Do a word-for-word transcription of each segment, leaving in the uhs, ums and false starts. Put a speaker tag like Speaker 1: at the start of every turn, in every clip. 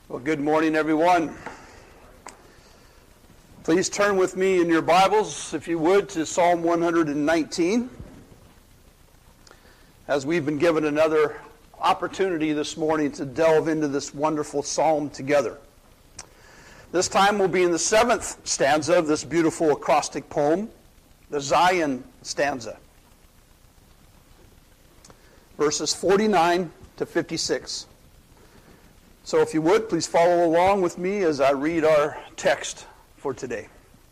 Speaker 1: Well, good morning, everyone. Please turn with me in your Bibles, if you would, to Psalm one hundred nineteen. As we've been given another opportunity this morning to delve into this wonderful psalm together. This time we'll be in the seventh stanza of this beautiful acrostic poem, the Zion stanza. Verses forty-nine to fifty-six. So if you would, please follow along with me as I read our text for today.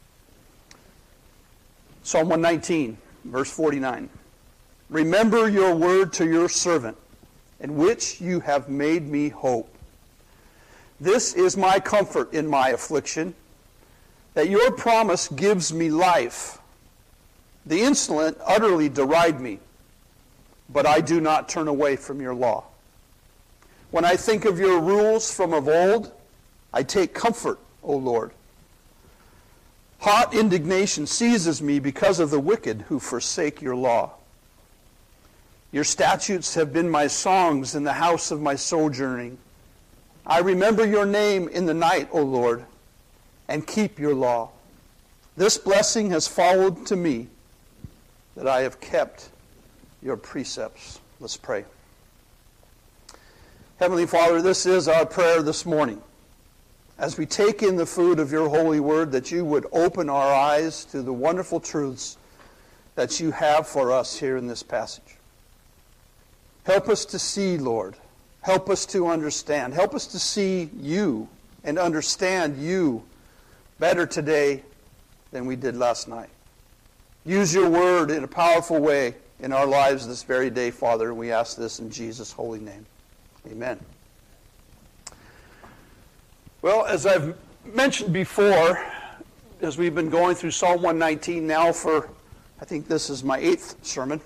Speaker 1: Psalm one nineteen, verse forty-nine. Remember your word to your servant, in which you have made me hope. This is my comfort in my affliction, that your promise gives me life. The insolent utterly deride me, but I do not turn away from your law. When I think of your rules from of old, I take comfort, O Lord. Hot indignation seizes me because of the wicked who forsake your law. Your statutes have been my songs in the house of my sojourning. I remember your name in the night, O Lord, and keep your law. This blessing has followed to me, that I have kept your precepts. Let's pray. Heavenly Father, this is our prayer this morning. As we take in the food of your holy word, that you would open our eyes to the wonderful truths that you have for us here in this passage. Help us to see, Lord. Help us to understand. Help us to see you and understand you better today than we did last night. Use your word in a powerful way in our lives this very day, Father, and we ask this in Jesus' holy name. Amen. Well, as I've mentioned before, as we've been going through Psalm one nineteen now for, I think this is my eighth sermon,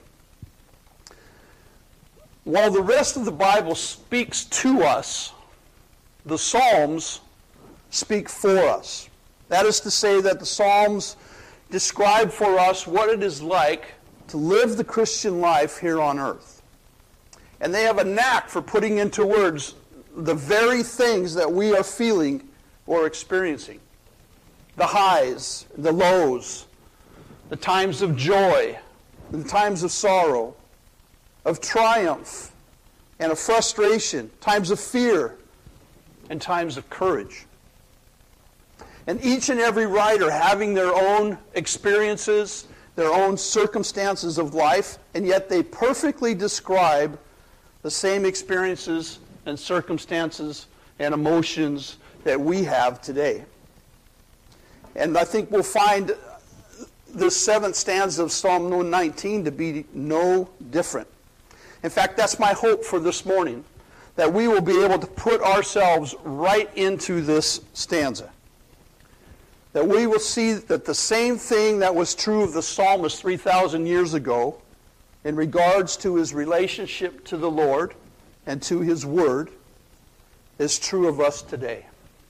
Speaker 1: while the rest of the Bible speaks to us, the Psalms speak for us. That is to say that the Psalms describe for us what it is like to live the Christian life here on earth. And they have a knack for putting into words the very things that we are feeling or experiencing. The highs, the lows, the times of joy, the times of sorrow, of triumph, and of frustration, times of fear, and times of courage. And each and every writer having their own experiences, their own circumstances of life, and yet they perfectly describe the same experiences and circumstances and emotions that we have today. And I think we'll find the seventh stanza of Psalm one nineteen to be no different. In fact, that's my hope for this morning, that we will be able to put ourselves right into this stanza. That we will see that the same thing that was true of the psalmist three thousand years ago in regards to his relationship to the Lord and to his word is true of us today.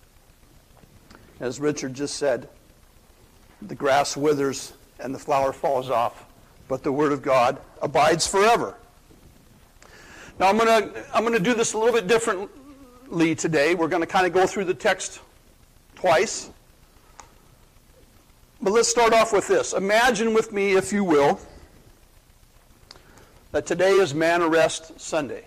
Speaker 1: As Richard just said, the grass withers and the flower falls off, but the word of God abides forever. Now I'm going to I'm going to do this a little bit differently today. We're going to kind of go through the text twice. But let's start off with this. Imagine with me, if you will, that today is Manna Rest Sunday.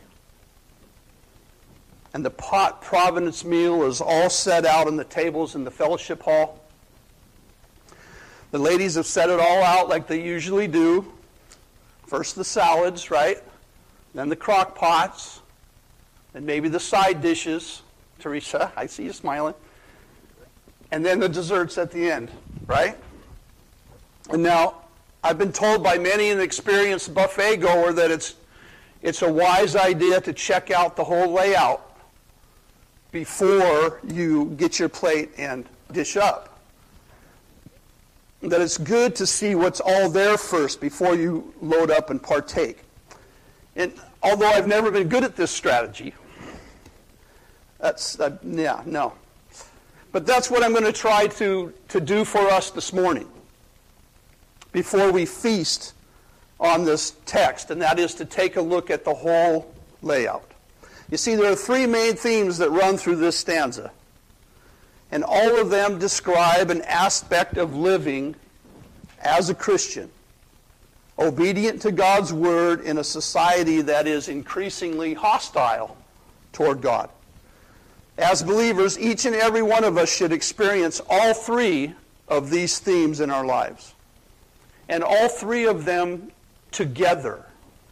Speaker 1: And the pot providence meal is all set out on the tables in the fellowship hall. The ladies have set it all out like they usually do. First the salads, right? Then the crock pots. And maybe the side dishes. Teresa, I see you smiling. And then the desserts at the end, right? And now, I've been told by many an experienced buffet goer that it's it's a wise idea to check out the whole layout before you get your plate and dish up. That it's good to see what's all there first before you load up and partake. And although I've never been good at this strategy, that's, uh, yeah, no. But that's what I'm going to try to, to do for us this morning before we feast on this text, and that is to take a look at the whole layout. You see, there are three main themes that run through this stanza. And all of them describe an aspect of living as a Christian, obedient to God's word in a society that is increasingly hostile toward God. As believers, each and every one of us should experience all three of these themes in our lives, and all three of them together.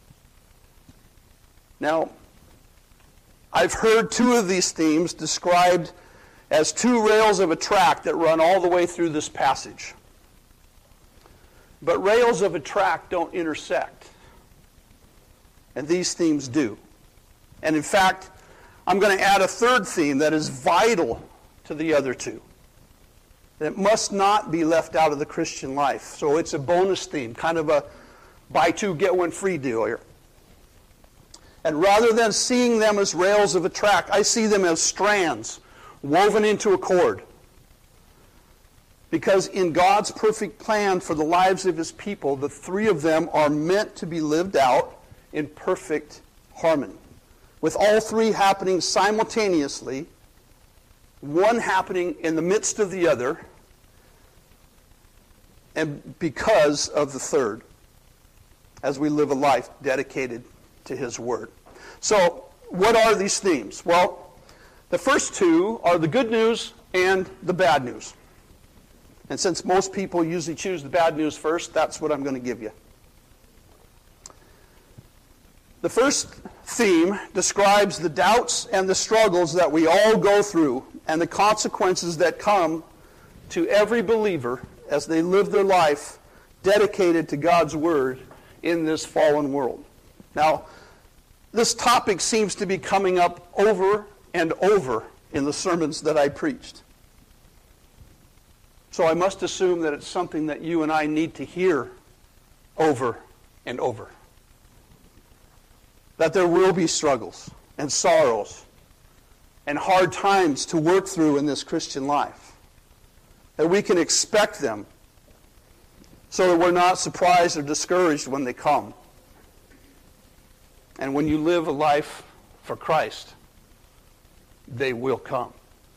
Speaker 1: Now, I've heard two of these themes described as two rails of a track that run all the way through this passage. But rails of a track don't intersect, and these themes do. And in fact, I'm going to add a third theme that is vital to the other two, that must not be left out of the Christian life. So it's a bonus theme, kind of a buy two, get one free deal here. And rather than seeing them as rails of a track, I see them as strands woven into a cord. Because in God's perfect plan for the lives of his people, the three of them are meant to be lived out in perfect harmony, with all three happening simultaneously, one happening in the midst of the other, and because of the third, as we live a life dedicated to his word. So, what are these themes? Well, the first two are the good news and the bad news. And since most people usually choose the bad news first, that's what I'm going to give you. The first theme describes the doubts and the struggles that we all go through and the consequences that come to every believer as they live their life dedicated to God's word in this fallen world. Now, this topic seems to be coming up over and over in the sermons that I preached. So I must assume that it's something that you and I need to hear over and over. That there will be struggles and sorrows and hard times to work through in this Christian life. That we can expect them so that we're not surprised or discouraged when they come. And when you live a life for Christ, they will come.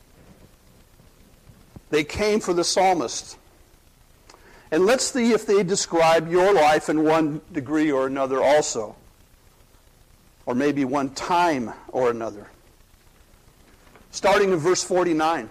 Speaker 1: They came for the psalmist. And let's see if they describe your life in one degree or another also. Or maybe one time or another. Starting in verse forty-nine.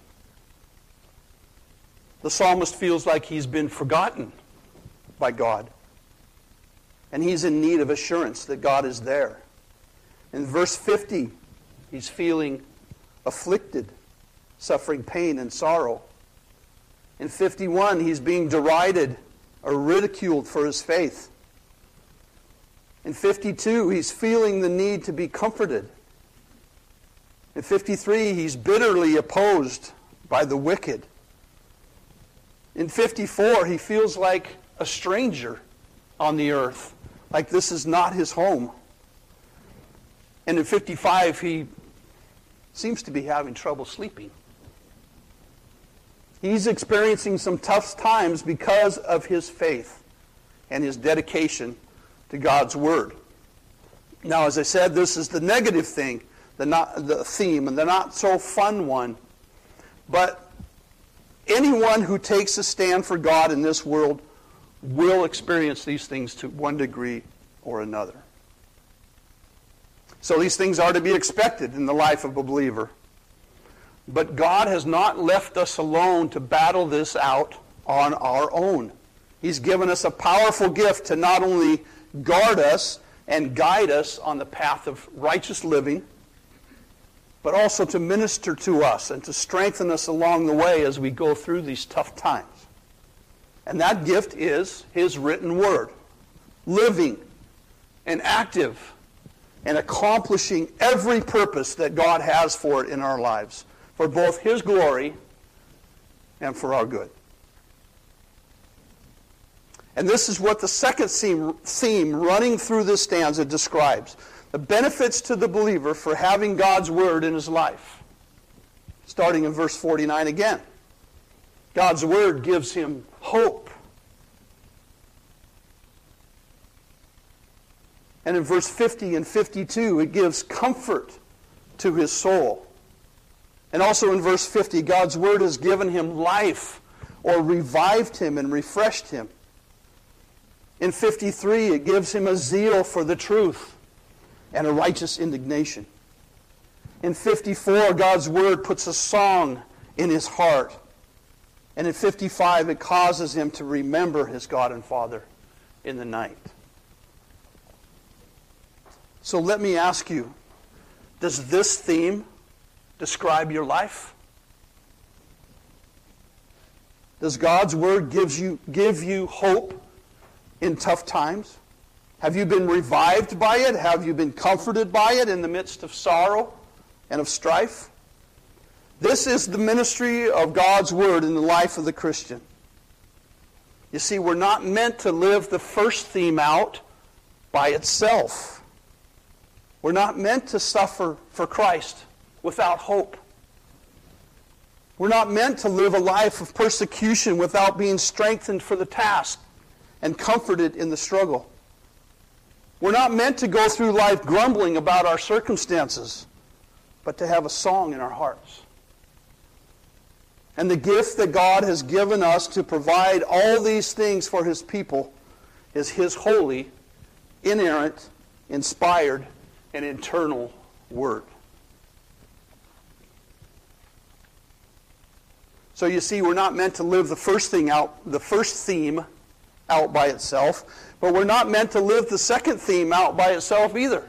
Speaker 1: The psalmist feels like he's been forgotten by God. And he's in need of assurance that God is there. In verse fifty, he's feeling afflicted, suffering pain and sorrow. In fifty-one, he's being derided or ridiculed for his faith. In fifty-two, he's feeling the need to be comforted. In fifty-three, he's bitterly opposed by the wicked. In fifty-four, he feels like a stranger on the earth, like this is not his home. And in fifty-five, he seems to be having trouble sleeping. He's experiencing some tough times because of his faith and his dedication to God's word. Now, as I said, this is the negative thing, the not the theme, and the not so fun one. But anyone who takes a stand for God in this world will experience these things to one degree or another. So these things are to be expected in the life of a believer. But God has not left us alone to battle this out on our own. He's given us a powerful gift to not only guard us and guide us on the path of righteous living, but also to minister to us and to strengthen us along the way as we go through these tough times. And that gift is his written word, living and active and accomplishing every purpose that God has for it in our lives, for both his glory and for our good. And this is what the second theme, theme running through this stanza describes. The benefits to the believer for having God's word in his life. Starting in verse forty-nine again. God's word gives him hope. And in verse fifty and fifty-two, it gives comfort to his soul. And also in verse fifty, God's word has given him life, or revived him and refreshed him. In fifty-three, it gives him a zeal for the truth and a righteous indignation. In fifty-four, God's word puts a song in his heart. And in fifty-five, it causes him to remember his God and Father in the night. So let me ask you, does this theme describe your life? Does God's word gives you, give you hope in tough times? Have you been revived by it? Have you been comforted by it in the midst of sorrow and of strife? This is the ministry of God's word in the life of the Christian. You see, we're not meant to live the first theme out by itself. We're not meant to suffer for Christ without hope. We're not meant to live a life of persecution without being strengthened for the task and comforted in the struggle. We're not meant to go through life grumbling about our circumstances, but to have a song in our hearts. And the gift that God has given us to provide all these things for his people is his holy, inerrant, inspired, and eternal word. So you see, we're not meant to live the first thing out, the first theme out by itself, but we're not meant to live the second theme out by itself either.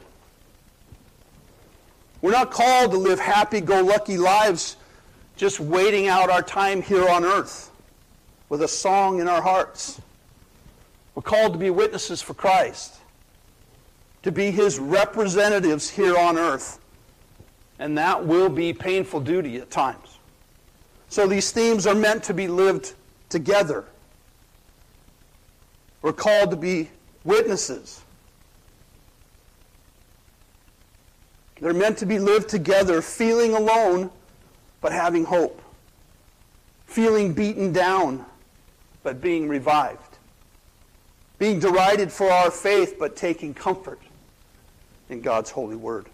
Speaker 1: We're not called to live happy-go-lucky lives just waiting out our time here on earth with a song in our hearts. We're called to be witnesses for Christ, to be his representatives here on earth. And that will be painful duty at times. So these themes are meant to be lived together. We're called to be witnesses. They're meant to be lived together, feeling alone, but having hope. Feeling beaten down, but being revived. Being derided for our faith, but taking comfort in God's holy word.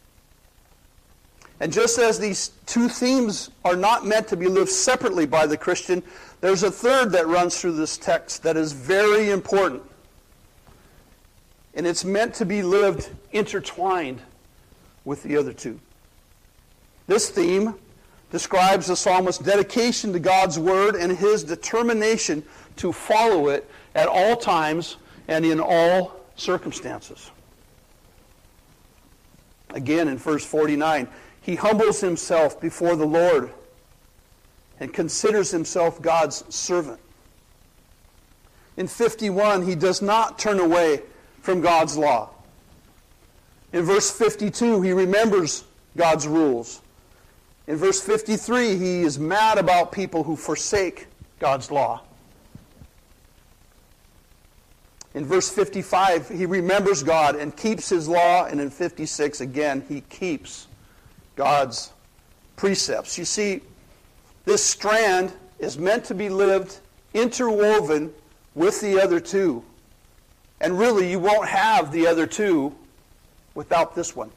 Speaker 1: And just as these two themes are not meant to be lived separately by the Christian, there's a third that runs through this text that is very important. And it's meant to be lived intertwined with the other two. This theme describes the psalmist's dedication to God's word and his determination to follow it at all times and in all circumstances. Again, in verse forty-nine, he humbles himself before the Lord and considers himself God's servant. In fifty-one, he does not turn away from God's law. In verse fifty-two, he remembers God's rules. In verse fifty-three, he is mad about people who forsake God's law. In verse fifty-five, he remembers God and keeps his law. And in fifty-six, again, he keeps God's precepts. You see, this strand is meant to be lived interwoven with the other two. And really, you won't have the other two without this one.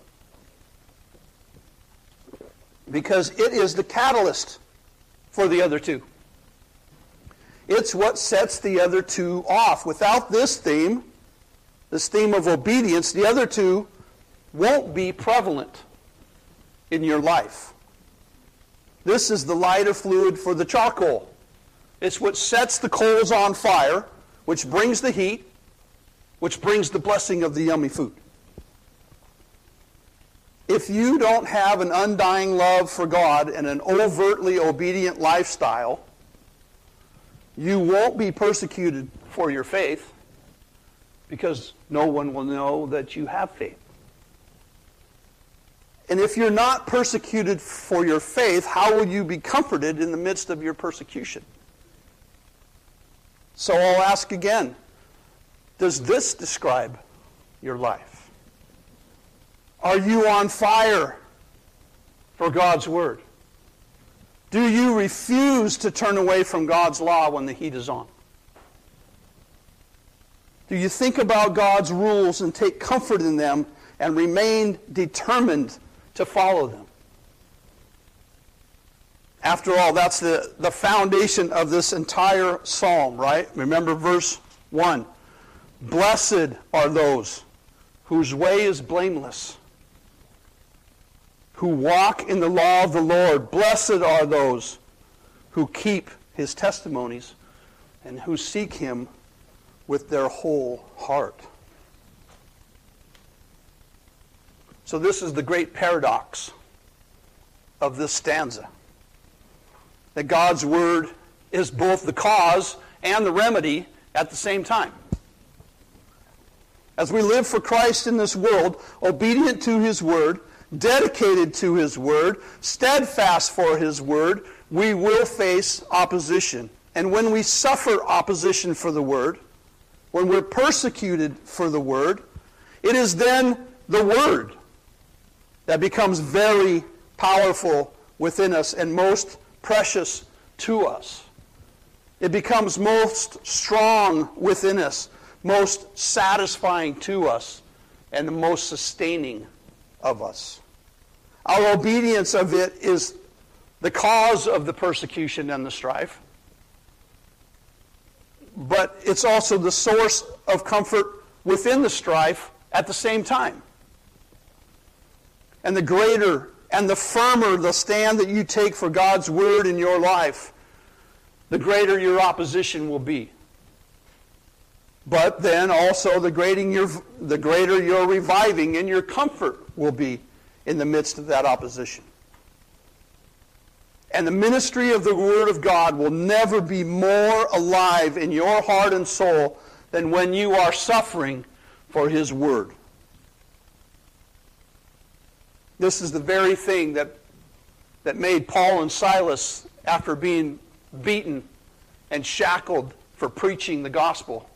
Speaker 1: Because it is the catalyst for the other two. It's what sets the other two off. Without this theme, this theme of obedience, the other two won't be prevalent in your life. This is the lighter fluid for the charcoal. It's what sets the coals on fire, which brings the heat, which brings the blessing of the yummy food. If you don't have an undying love for God and an overtly obedient lifestyle, you won't be persecuted for your faith because no one will know that you have faith. And if you're not persecuted for your faith, how will you be comforted in the midst of your persecution? So I'll ask again, does this describe your life? Are you on fire for God's word? Do you refuse to turn away from God's law when the heat is on? Do you think about God's rules and take comfort in them and remain determined to follow them? After all, that's the, the foundation of this entire psalm, right? Remember verse one. Blessed are those whose way is blameless, who walk in the law of the Lord. Blessed are those who keep his testimonies and who seek him with their whole heart. So this is the great paradox of this stanza. That God's word is both the cause and the remedy at the same time. As we live for Christ in this world, obedient to his word, dedicated to his word, steadfast for his word, we will face opposition. And when we suffer opposition for the word, when we're persecuted for the word, it is then the word that becomes very powerful within us and most precious to us. It becomes most strong within us, most satisfying to us, and the most sustaining of us. Our obedience of it is the cause of the persecution and the strife, but it's also the source of comfort within the strife at the same time. And the greater and the firmer the stand that you take for God's word in your life, the greater your opposition will be. But then also the greater your, the greater your reviving and your comfort will be in the midst of that opposition. And the ministry of the Word of God will never be more alive in your heart and soul than when you are suffering for his Word. This is the very thing that, that made Paul and Silas, after being beaten and shackled for preaching the gospel,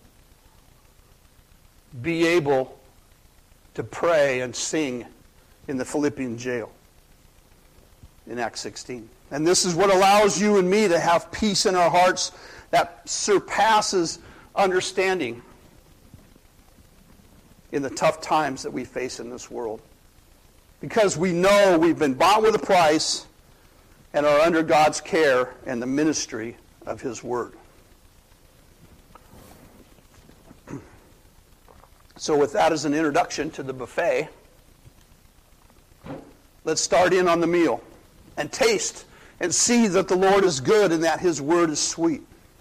Speaker 1: be able to pray and sing in the Philippian jail in Acts sixteen. And this is what allows you and me to have peace in our hearts that surpasses understanding in the tough times that we face in this world. Because we know we've been bought with a price and are under God's care and the ministry of his word. So with that as an introduction to the buffet, let's start in on the meal and taste and see that the Lord is good and that his word is sweet.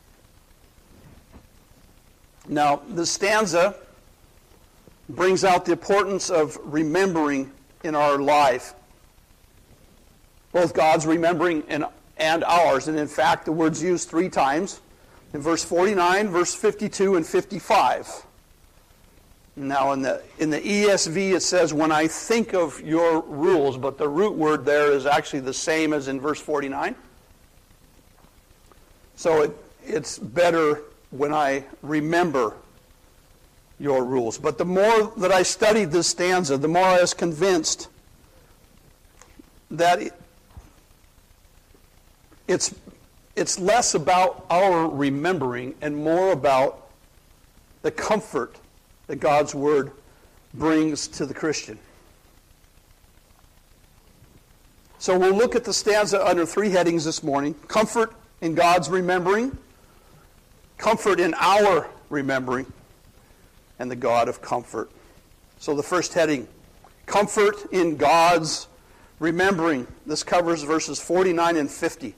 Speaker 1: Now, the stanza brings out the importance of remembering in our life, both God's remembering and, and ours. And in fact, the word's used three times in verse forty-nine, verse fifty-two, and fifty-five. Now, in the in the E S V, it says, when I think of your rules, but the root word there is actually the same as in verse forty-nine. So it, it's better when I remember your rules. But the more that I studied this stanza, the more I was convinced that it, it's, it's less about our remembering and more about the comfort that God's word brings to the Christian. So we'll look at the stanza under three headings this morning. Comfort in God's remembering, comfort in our remembering, and the God of comfort. So the first heading, comfort in God's remembering. This covers verses forty-nine and fifty.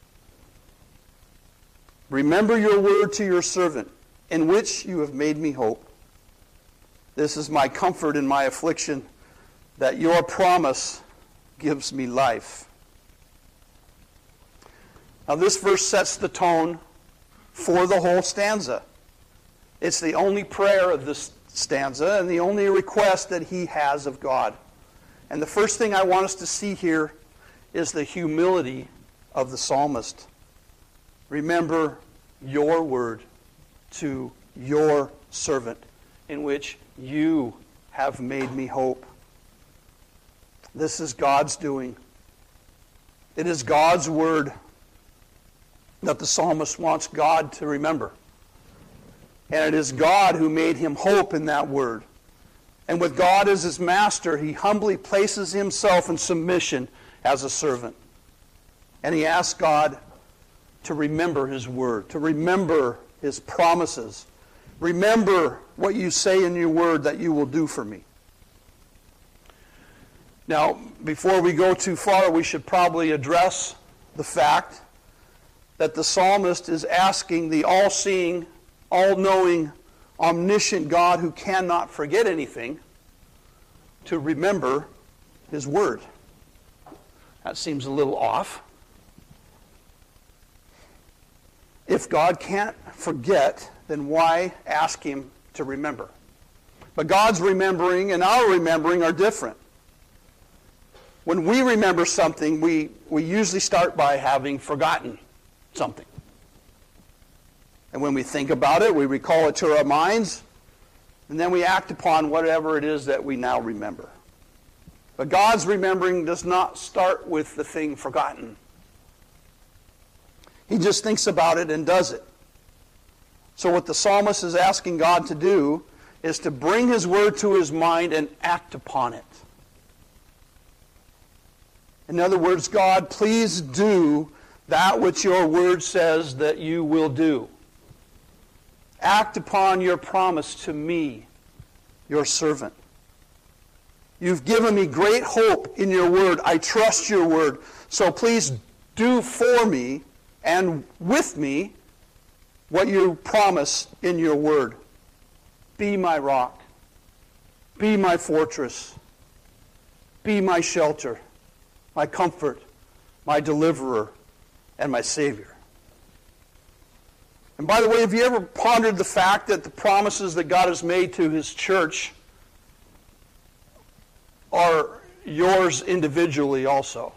Speaker 1: Remember your word to your servant, in which you have made me hope. This is my comfort in my affliction, that your promise gives me life. Now this verse sets the tone for the whole stanza. It's the only prayer of this stanza and the only request that he has of God. And the first thing I want us to see here is the humility of the psalmist. Remember your word to your servant, in which you have made me hope. This is God's doing. It is God's word that the psalmist wants God to remember. And it is God who made him hope in that word. And with God as his master, he humbly places himself in submission as a servant. And he asks God to remember his word, to remember his promises. Remember what you say in your word that you will do for me. Now, before we go too far, we should probably address the fact that the psalmist is asking the all-seeing, all-knowing, omniscient God who cannot forget anything to remember his word. That seems a little off. If God can't forget, then why ask him to remember? But God's remembering and our remembering are different. When we remember something, we, we usually start by having forgotten something. And when we think about it, we recall it to our minds, and then we act upon whatever it is that we now remember. But God's remembering does not start with the thing forgotten. He just thinks about it and does it. So what the psalmist is asking God to do is to bring his word to his mind and act upon it. In other words, God, please do that which your word says that you will do. Act upon your promise to me, your servant. You've given me great hope in your word. I trust your word. So please do for me and with me what you promise in your word. Be my rock. Be my fortress. Be my shelter, my comfort, my deliverer, and my Savior. And by the way, have you ever pondered the fact that the promises that God has made to his church are yours individually also?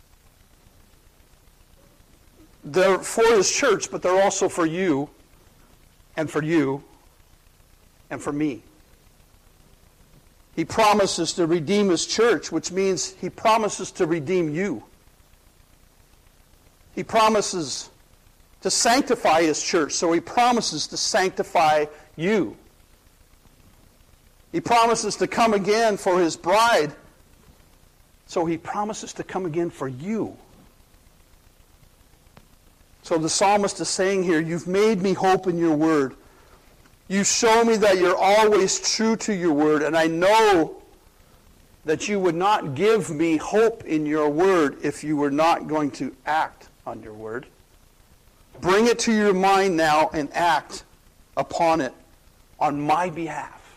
Speaker 1: They're for his church, but they're also for you, and for you, and for me. He promises to redeem his church, which means he promises to redeem you. He promises to sanctify his church, so he promises to sanctify you. He promises to come again for his bride, so he promises to come again for you. So the psalmist is saying here, you've made me hope in your word. You show me that you're always true to your word, and I know that you would not give me hope in your word if you were not going to act on your word. Bring it to your mind now and act upon it on my behalf.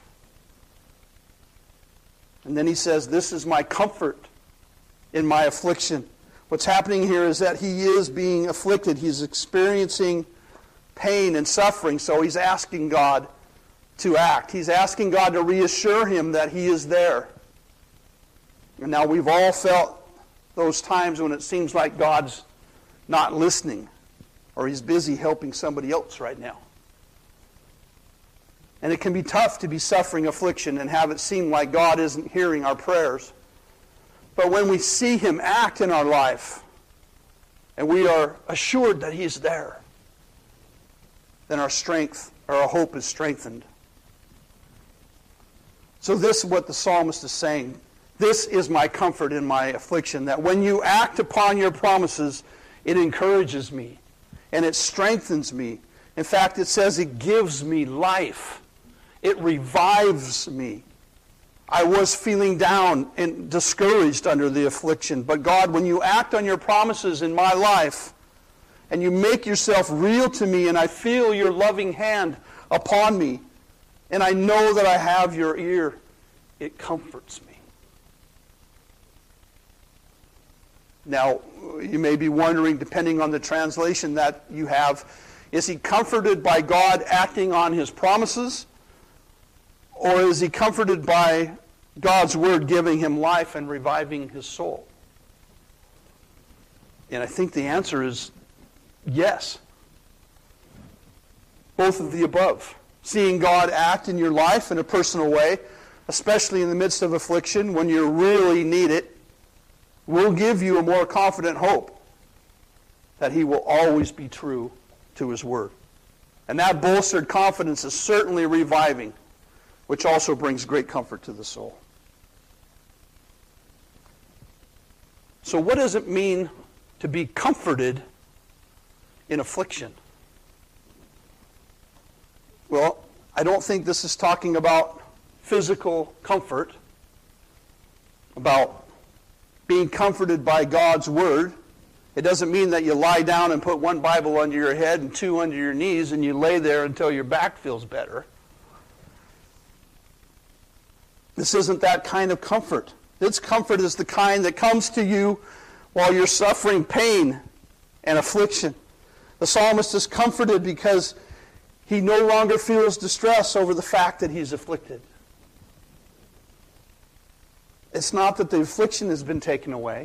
Speaker 1: And then he says, this is my comfort in my affliction. What's happening here is that he is being afflicted. He's experiencing pain and suffering, so he's asking God to act. He's asking God to reassure him that he is there. And now we've all felt those times when it seems like God's not listening, or he's busy helping somebody else right now. And it can be tough to be suffering affliction and have it seem like God isn't hearing our prayers. But when we see him act in our life, and we are assured that he's there, then our strength, or our hope is strengthened. So this is what the psalmist is saying. This is my comfort in my affliction, that when you act upon your promises, it encourages me, and it strengthens me. In fact, it says it gives me life. It revives me. I was feeling down and discouraged under the affliction. But God, when you act on your promises in my life, and you make yourself real to me, and I feel your loving hand upon me, and I know that I have your ear, it comforts me. Now, you may be wondering, depending on the translation that you have, is he comforted by God acting on his promises? Or is he comforted by God's word giving him life and reviving his soul? And I think the answer is yes. Both of the above. Seeing God act in your life in a personal way, especially in the midst of affliction when you really need it, will give you a more confident hope that he will always be true to his word And that bolstered confidence is certainly reviving, which also brings great comfort to the soul. So what does it mean to be comforted in affliction? Well, I don't think this is talking about physical comfort, about being comforted by God's Word. It doesn't mean that you lie down and put one Bible under your head and two under your knees and you lay there until your back feels better. This isn't that kind of comfort. This comfort is the kind that comes to you while you're suffering pain and affliction. The psalmist is comforted because he no longer feels distress over the fact that he's afflicted. It's not that the affliction has been taken away.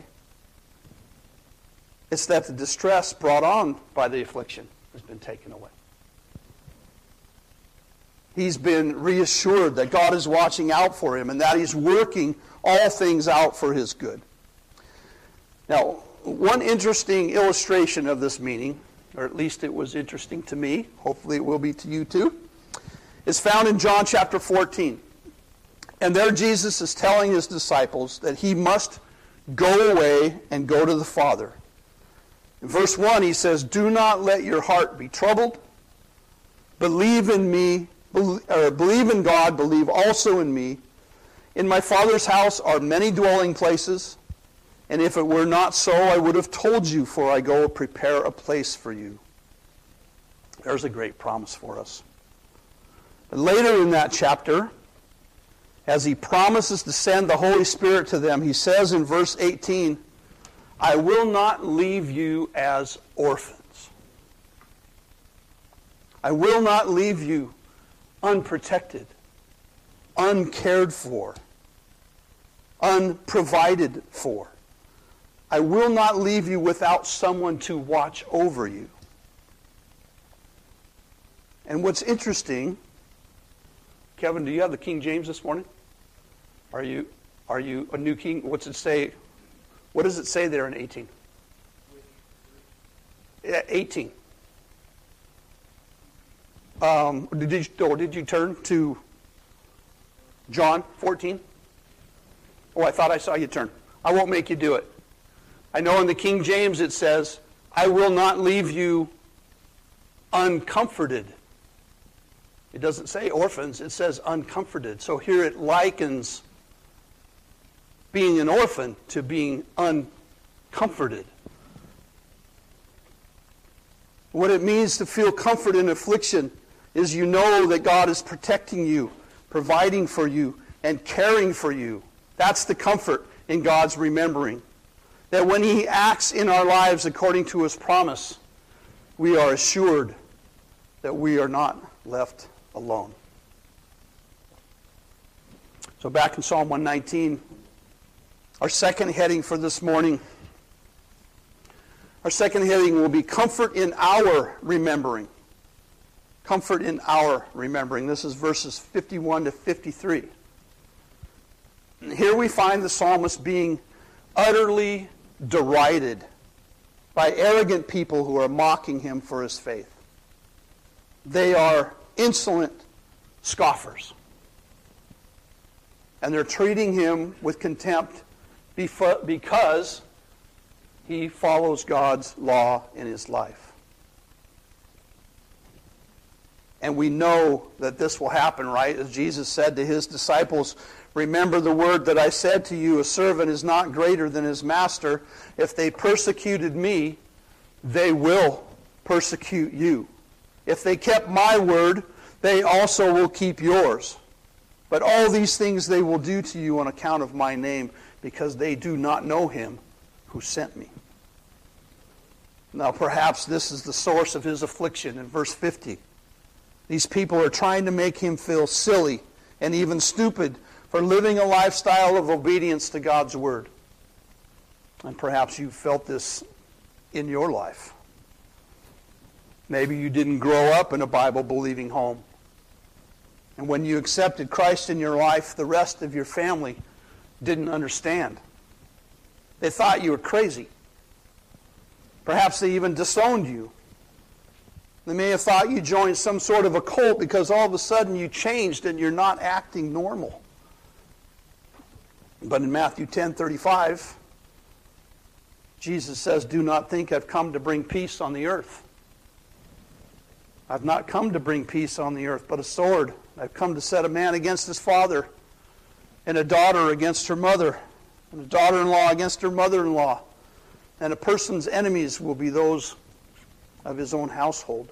Speaker 1: It's that the distress brought on by the affliction has been taken away. He's been reassured that God is watching out for him and that he's working all things out for his good. Now, one interesting illustration of this meaning, or at least it was interesting to me, hopefully it will be to you too, is found in John chapter fourteen. And there Jesus is telling his disciples that he must go away and go to the Father. In verse one he says, "Do not let your heart be troubled. Believe in me, or believe in God, believe also in me. In my Father's house are many dwelling places, and if it were not so, I would have told you, for I go prepare a place for you." There's a great promise for us. But later in that chapter, as he promises to send the Holy Spirit to them, he says in verse eighteen, "I will not leave you as orphans. I will not leave you unprotected, uncared for, unprovided for. I will not leave you without someone to watch over you." And what's interesting, Kevin, do you have the King James this morning? Are you are you a new king? What's it say? What does it say there in eighteen? Yeah, eighteen. Um, did you or did you turn to John fourteen? Oh, I thought I saw you turn. I won't make you do it. I know in the King James it says, "I will not leave you uncomforted." It doesn't say orphans, it says uncomforted. So here it likens being an orphan to being uncomforted. What it means to feel comfort in affliction is you know that God is protecting you, providing for you, and caring for you. That's the comfort in God's remembering. That when he acts in our lives according to his promise, we are assured that we are not left alone. So back in Psalm one nineteen, our second heading for this morning, our second heading will be comfort in our remembering. Comfort in our remembering. This is verses fifty-one to fifty-three. And here we find the psalmist being utterly derided by arrogant people who are mocking him for his faith. They are insolent scoffers. And they're treating him with contempt because he follows God's law in his life. And we know that this will happen, right? As Jesus said to his disciples, "Remember the word that I said to you, a servant is not greater than his master. If they persecuted me, they will persecute you. If they kept my word, they also will keep yours. But all these things they will do to you on account of my name, because they do not know him who sent me." Now perhaps this is the source of his affliction in verse fifty. These people are trying to make him feel silly and even stupid for living a lifestyle of obedience to God's word. And perhaps you felt this in your life. Maybe you didn't grow up in a Bible-believing home. And when you accepted Christ in your life, the rest of your family didn't understand. They thought you were crazy. Perhaps they even disowned you. They may have thought you joined some sort of a cult because all of a sudden you changed and you're not acting normal. But in Matthew ten thirty-five, Jesus says, "Do not think I've come to bring peace on the earth. I've not come to bring peace on the earth, but a sword. I've come to set a man against his father, and a daughter against her mother, and a daughter-in-law against her mother-in-law. And a person's enemies will be those of his own household."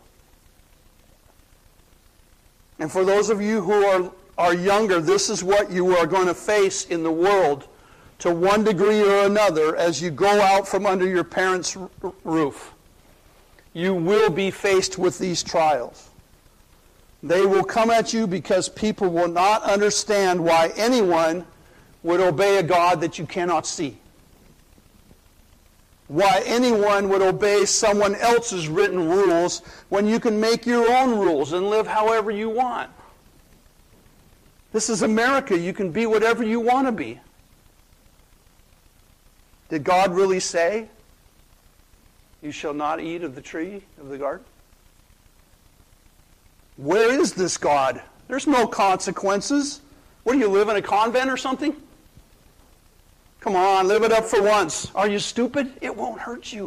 Speaker 1: And for those of you who are, are younger, this is what you are going to face in the world to one degree or another as you go out from under your parents' r- roof. You will be faced with these trials. They will come at you because people will not understand why anyone would obey a God that you cannot see. Why anyone would obey someone else's written rules when you can make your own rules and live however you want. This is America. You can be whatever you want to be. Did God really say, "You shall not eat of the tree of the garden"? Where is this God? There's no consequences. What do you live in a convent or something? Come on, live it up for once. Are you stupid? It won't hurt you.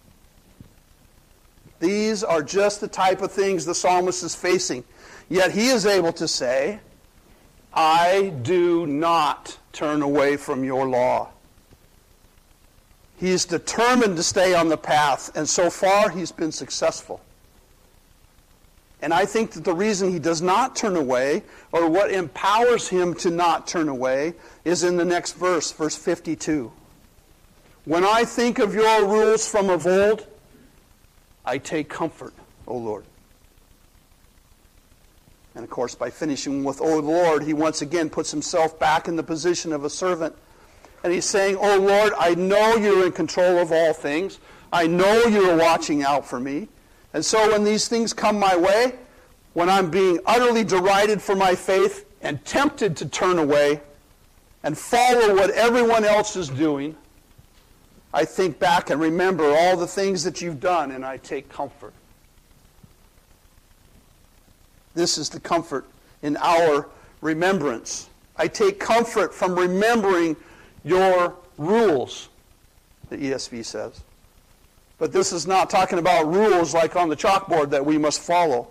Speaker 1: These are just the type of things the psalmist is facing. Yet he is able to say, "I do not turn away from your law." He is determined to stay on the path, and so far he's been successful. And I think that the reason he does not turn away, or what empowers him to not turn away, is in the next verse, verse fifty-two. "When I think of your rules from of old, I take comfort, O Lord." And of course, by finishing with "O Lord," he once again puts himself back in the position of a servant. And he's saying, "O Lord, I know you're in control of all things. I know you're watching out for me. And so when these things come my way, when I'm being utterly derided for my faith and tempted to turn away and follow what everyone else is doing, I think back and remember all the things that you've done, and I take comfort." This is the comfort in our remembrance. I take comfort from remembering your rules, the E S V says. But this is not talking about rules like on the chalkboard that we must follow,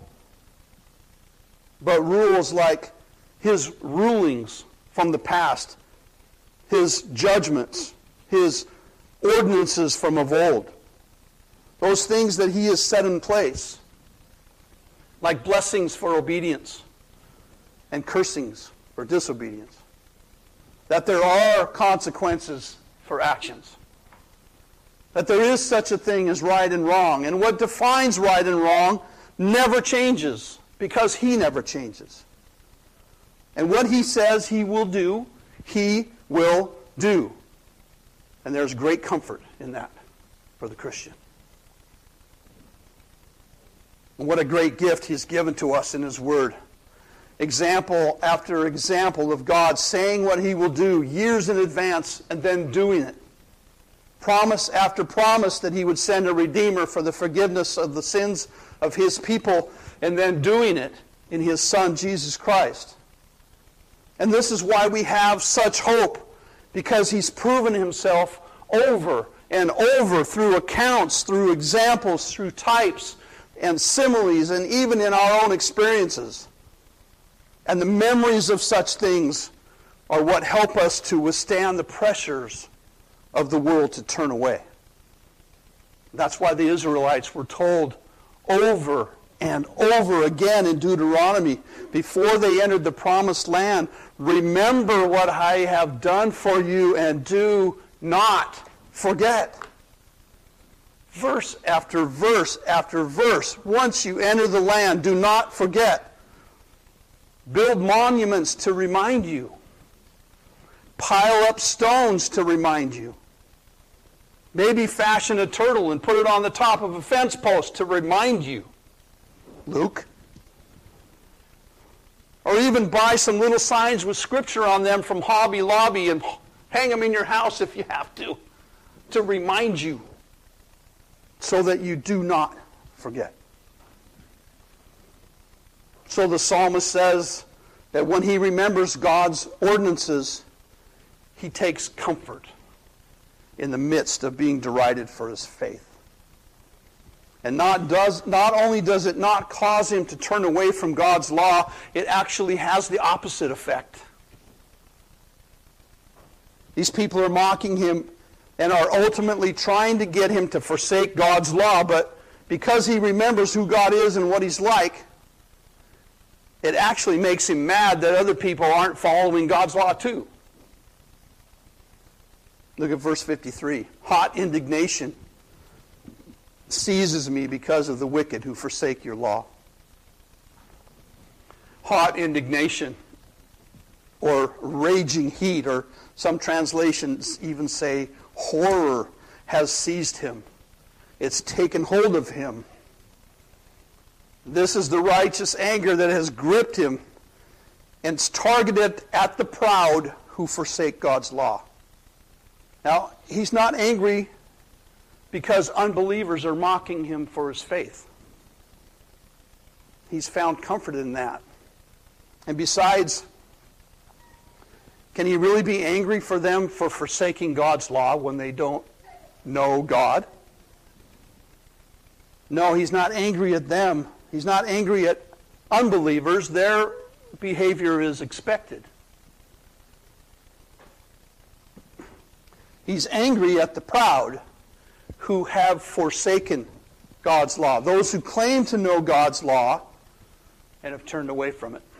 Speaker 1: but rules like his rulings from the past, his judgments, his ordinances from of old, those things that he has set in place, like blessings for obedience and cursings for disobedience, that there are consequences for actions, that there is such a thing as right and wrong, and what defines right and wrong never changes because he never changes. And what he says he will do, he will do. And there's great comfort in that for the Christian. And what a great gift he's given to us in his word. Example after example of God saying what he will do years in advance and then doing it. Promise after promise that he would send a Redeemer for the forgiveness of the sins of his people, and then doing it in his Son, Jesus Christ. And this is why we have such hope, because he's proven himself over and over through accounts, through examples, through types and similes, and even in our own experiences. And the memories of such things are what help us to withstand the pressures of the world to turn away. That's why the Israelites were told over and over again in Deuteronomy, before they entered the promised land, remember what I have done for you and do not forget. Verse after verse after verse. Once you enter the land, do not forget. Build monuments to remind you. Pile up stones to remind you. Maybe fashion a turtle and put it on the top of a fence post to remind you. Luke. Or even buy some little signs with scripture on them from Hobby Lobby and hang them in your house if you have to, to remind you, so that you do not forget. So the psalmist says that when he remembers God's ordinances, he takes comfort in the midst of being derided for his faith. And not, does, not only does it not cause him to turn away from God's law, it actually has the opposite effect. These people are mocking him and are ultimately trying to get him to forsake God's law, but because he remembers who God is and what he's like, it actually makes him mad that other people aren't following God's law too. Look at verse fifty-three. Hot indignation seizes me because of the wicked who forsake your law. Hot indignation, or raging heat, or some translations even say horror has seized him. It's taken hold of him. This is the righteous anger that has gripped him, and it's targeted at the proud who forsake God's law. Now, he's not angry because unbelievers are mocking him for his faith. He's found comfort in that. And besides, can he really be angry for them for forsaking God's law when they don't know God? No, he's not angry at them. He's not angry at unbelievers. Their behavior is expected. He's angry at the proud who have forsaken God's law. Those who claim to know God's law and have turned away from it.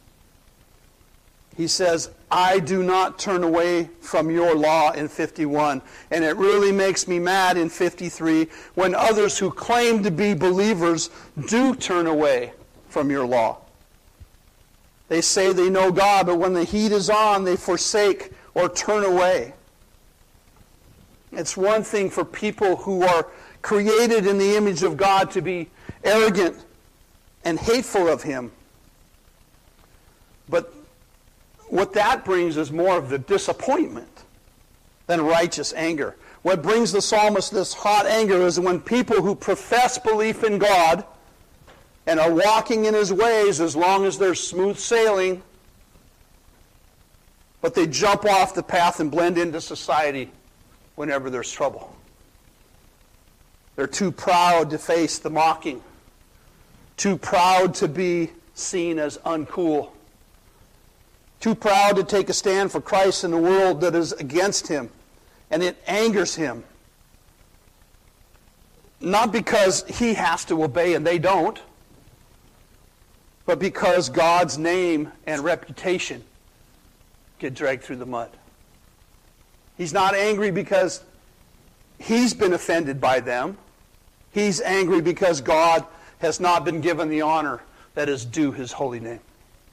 Speaker 1: He says, I do not turn away from your law in fifty-one. And it really makes me mad in fifty-three when others who claim to be believers do turn away from your law. They say they know God, but when the heat is on, they forsake or turn away. It's one thing for people who are created in the image of God to be arrogant and hateful of Him. But what that brings is more of the disappointment than righteous anger. What brings the psalmist this hot anger is when people who profess belief in God and are walking in His ways as long as they're smooth sailing, but they jump off the path and blend into society whenever there's trouble. They're too proud to face the mocking, too proud to be seen as uncool, too proud to take a stand for Christ in a world that is against Him, and it angers Him. Not because He has to obey and they don't, but because God's name and reputation get dragged through the mud. He's not angry because he's been offended by them. He's angry because God has not been given the honor that is due His holy name.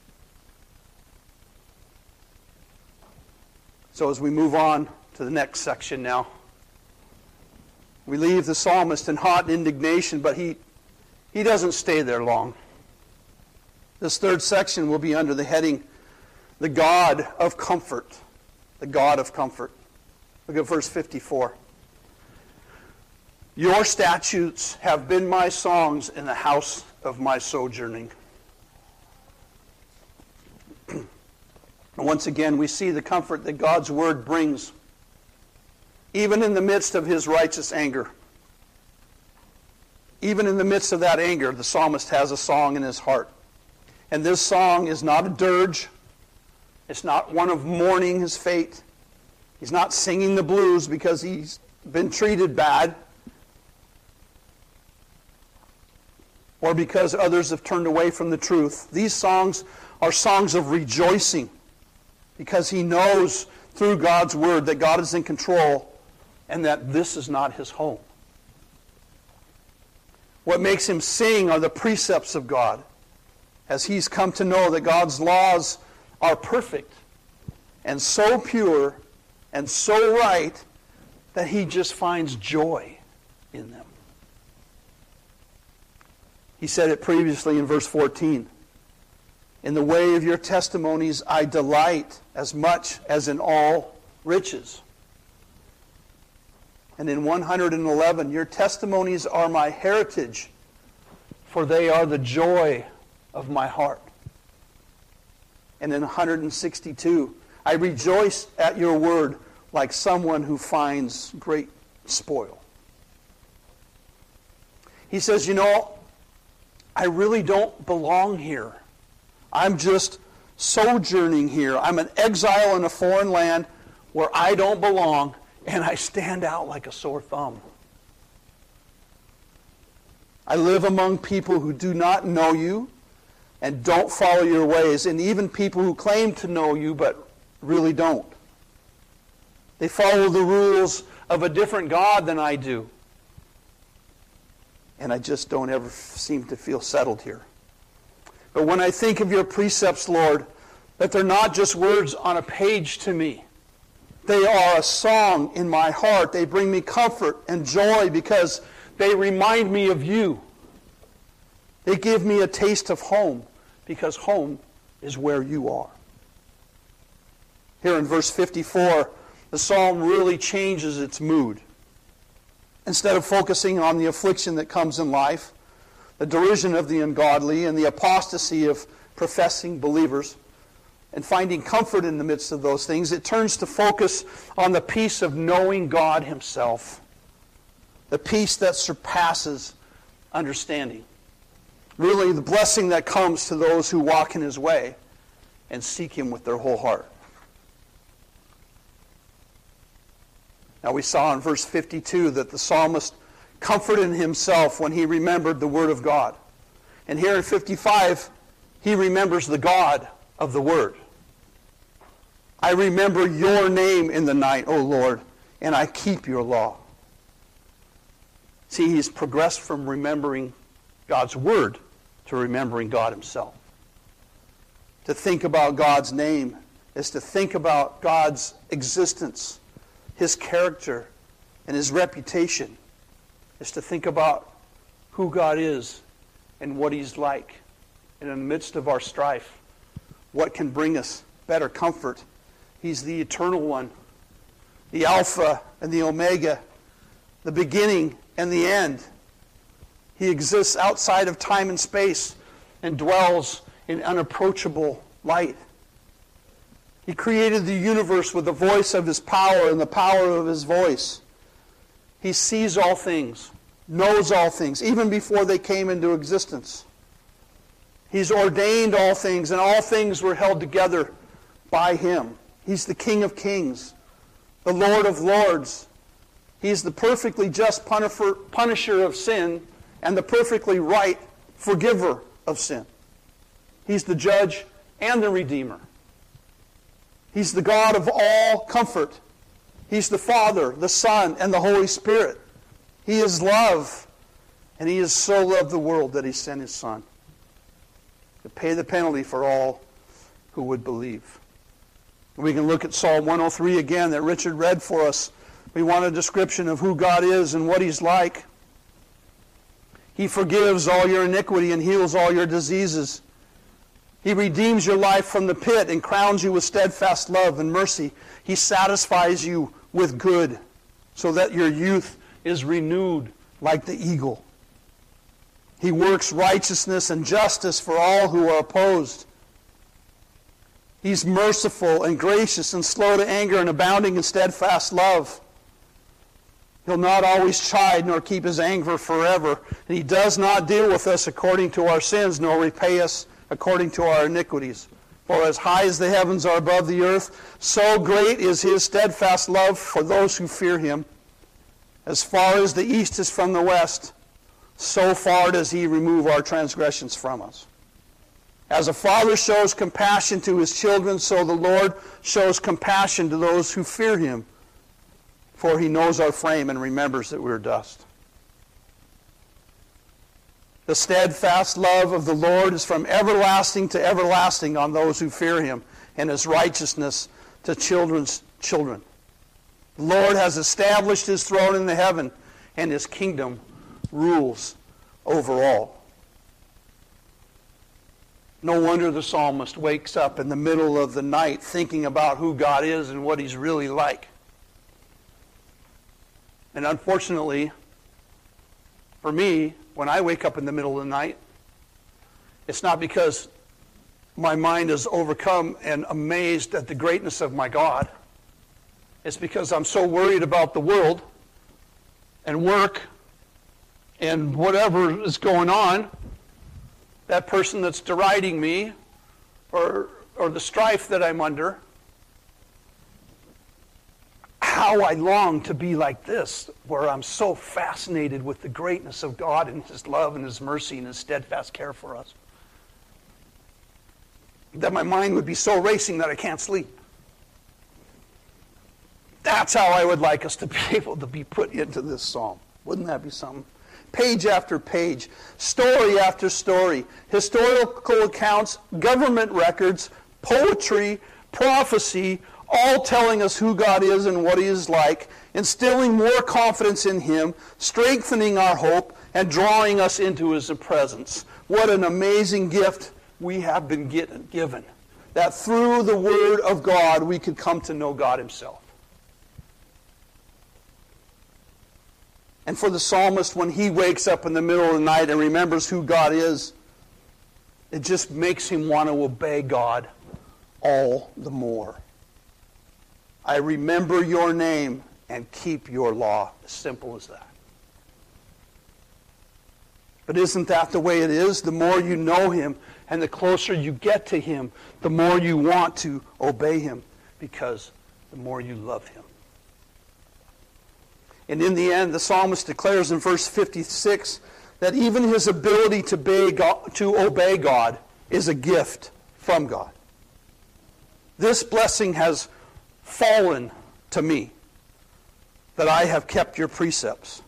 Speaker 1: So as we move on to the next section now, we leave the psalmist in hot indignation, but he, he doesn't stay there long. This third section will be under the heading, the God of Comfort. The God of Comfort. Look at verse fifty-four. Your statutes have been my songs in the house of my sojourning. Once again, we see the comfort that God's word brings, even in the midst of His righteous anger. Even in the midst of that anger, the psalmist has a song in his heart. And this song is not a dirge. It's not one of mourning his fate. He's not singing the blues because he's been treated bad or because others have turned away from the truth. These songs are songs of rejoicing because he knows through God's word that God is in control and that this is not his home. What makes him sing are the precepts of God, as he's come to know that God's laws are perfect and so pure and so right that he just finds joy in them. He said it previously in verse fourteen. In the way of your testimonies I delight as much as in all riches. And in one hundred eleven, your testimonies are my heritage, for they are the joy of my heart. And in one hundred sixty-two, I rejoice at your word like someone who finds great spoil. He says, you know, I really don't belong here. I'm just sojourning here. I'm an exile in a foreign land where I don't belong, and I stand out like a sore thumb. I live among people who do not know you and don't follow your ways, and even people who claim to know you but really don't. They follow the rules of a different God than I do. And I just don't ever seem to feel settled here. But when I think of your precepts, Lord, that they're not just words on a page to me. They are a song in my heart. They bring me comfort and joy because they remind me of you. They give me a taste of home because home is where you are. Here in verse fifty-four, the psalm really changes its mood. Instead of focusing on the affliction that comes in life, the derision of the ungodly, and the apostasy of professing believers, and finding comfort in the midst of those things, it turns to focus on the peace of knowing God himself, the peace that surpasses understanding. Really, the blessing that comes to those who walk in his way and seek him with their whole heart. Now we saw in verse fifty-two that the psalmist comforted himself when he remembered the word of God. And here in fifty-five, he remembers the God of the word. I remember your name in the night, O Lord, and I keep your law. See, he's progressed from remembering God's word to remembering God himself. To think about God's name is to think about God's existence, his character, and his reputation. Is to think about who God is and what he's like. And in the midst of our strife, what can bring us better comfort? He's the eternal one, the Alpha and the Omega, the beginning and the end. He exists outside of time and space and dwells in unapproachable light. He created the universe with the voice of his power and the power of his voice. He sees all things, knows all things, even before they came into existence. He's ordained all things, and all things were held together by him. He's the King of kings, the Lord of lords. He's the perfectly just punisher of sin and the perfectly right forgiver of sin. He's the judge and the redeemer. He's the God of all comfort. He's the Father, the Son, and the Holy Spirit. He is love, and he has so loved the world that he sent his Son to pay the penalty for all who would believe. We can look at Psalm one oh three again that Richard read for us. We want a description of who God is and what he's like. He forgives all your iniquity and heals all your diseases. He redeems your life from the pit and crowns you with steadfast love and mercy. He satisfies you with good so that your youth is renewed like the eagle. He works righteousness and justice for all who are opposed. He's merciful and gracious and slow to anger and abounding in steadfast love. He'll not always chide nor keep his anger forever. And he does not deal with us according to our sins nor repay us according to our iniquities. For as high as the heavens are above the earth, so great is his steadfast love for those who fear him. As far as the east is from the west, so far does he remove our transgressions from us. As a father shows compassion to his children, so the Lord shows compassion to those who fear him. For he knows our frame and remembers that we are dust. The steadfast love of the Lord is from everlasting to everlasting on those who fear him, and his righteousness to children's children. The Lord has established his throne in the heaven, and his kingdom rules over all. No wonder the psalmist wakes up in the middle of the night thinking about who God is and what he's really like. And unfortunately, for me, when I wake up in the middle of the night, It's not because my mind is overcome and amazed at the greatness of my God. It's because I'm so worried about the world and work and whatever is going on, that person that's deriding me, or or the strife that I'm under, how I long to be like this, where I'm so fascinated with the greatness of God and His love and His mercy and His steadfast care for us, that my mind would be so racing that I can't sleep. That's how I would like us to be able to be put into this psalm. Wouldn't that be something? Page after page, story after story, historical accounts, government records, poetry, prophecy, all telling us who God is and what He is like, instilling more confidence in Him, strengthening our hope, and drawing us into His presence. What an amazing gift we have been get, given, that through the Word of God we could come to know God Himself. And for the psalmist, when he wakes up in the middle of the night and remembers who God is, it just makes him want to obey God all the more. I remember your name and keep your law. As simple as that. But isn't that the way it is? The more you know Him and the closer you get to Him, the more you want to obey Him, because the more you love Him. And in the end, the psalmist declares in verse fifty-six that even his ability to obey God, to obey God is a gift from God. This blessing has fallen to me, that I have kept your precepts.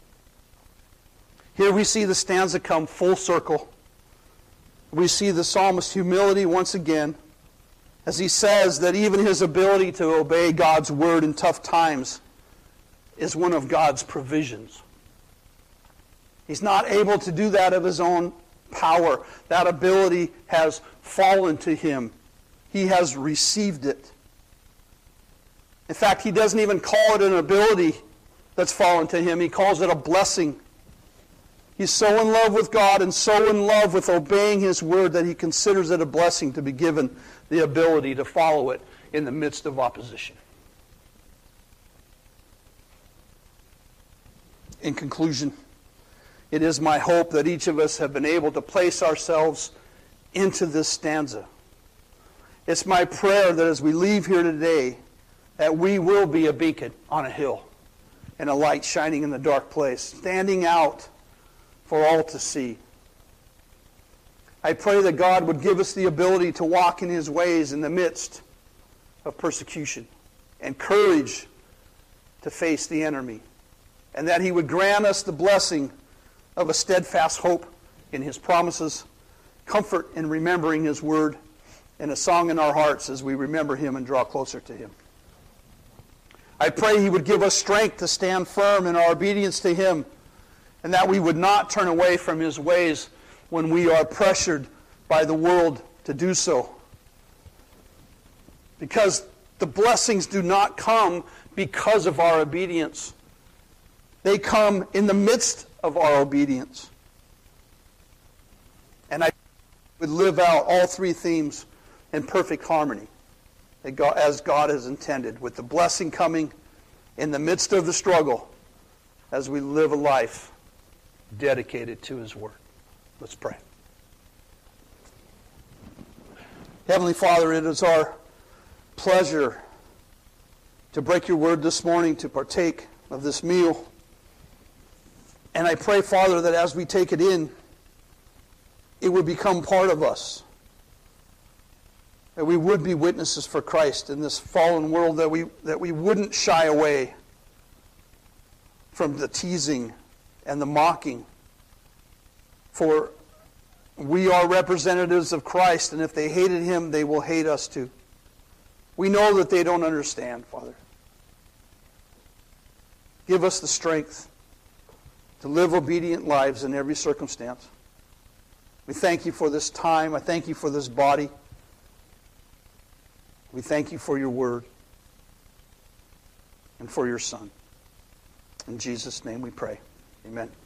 Speaker 1: Here we see the stanza come full circle. We see the psalmist's humility once again, as he says that even his ability to obey God's word in tough times is one of God's provisions. He's not able to do that of his own power. That ability has fallen to him. He has received it. In fact, he doesn't even call it an ability that's fallen to him. He calls it a blessing. He's so in love with God and so in love with obeying His word that he considers it a blessing to be given the ability to follow it in the midst of opposition. In conclusion, it is my hope that each of us have been able to place ourselves into this stanza. It's my prayer that as we leave here today, that we will be a beacon on a hill and a light shining in the dark place, standing out for all to see. I pray that God would give us the ability to walk in His ways in the midst of persecution and courage to face the enemy, and that He would grant us the blessing of a steadfast hope in His promises, comfort in remembering His word, and a song in our hearts as we remember Him and draw closer to Him. I pray He would give us strength to stand firm in our obedience to Him, and that we would not turn away from His ways when we are pressured by the world to do so. Because the blessings do not come because of our obedience. They come in the midst of our obedience. And I would live out all three themes in perfect harmony, as God has intended, with the blessing coming in the midst of the struggle as we live a life dedicated to His word. Let's pray. Heavenly Father, it is our pleasure to break your word this morning, to partake of this meal. And I pray, Father, that as we take it in, it would become part of us. That we would be witnesses for Christ in this fallen world, that we, that we wouldn't shy away from the teasing and the mocking. For we are representatives of Christ, and if they hated Him, they will hate us too. We know that they don't understand, Father. Give us the strength to live obedient lives in every circumstance. We thank You for this time. I thank You for this body. We thank You for Your word and for Your Son. In Jesus' name we pray. Amen.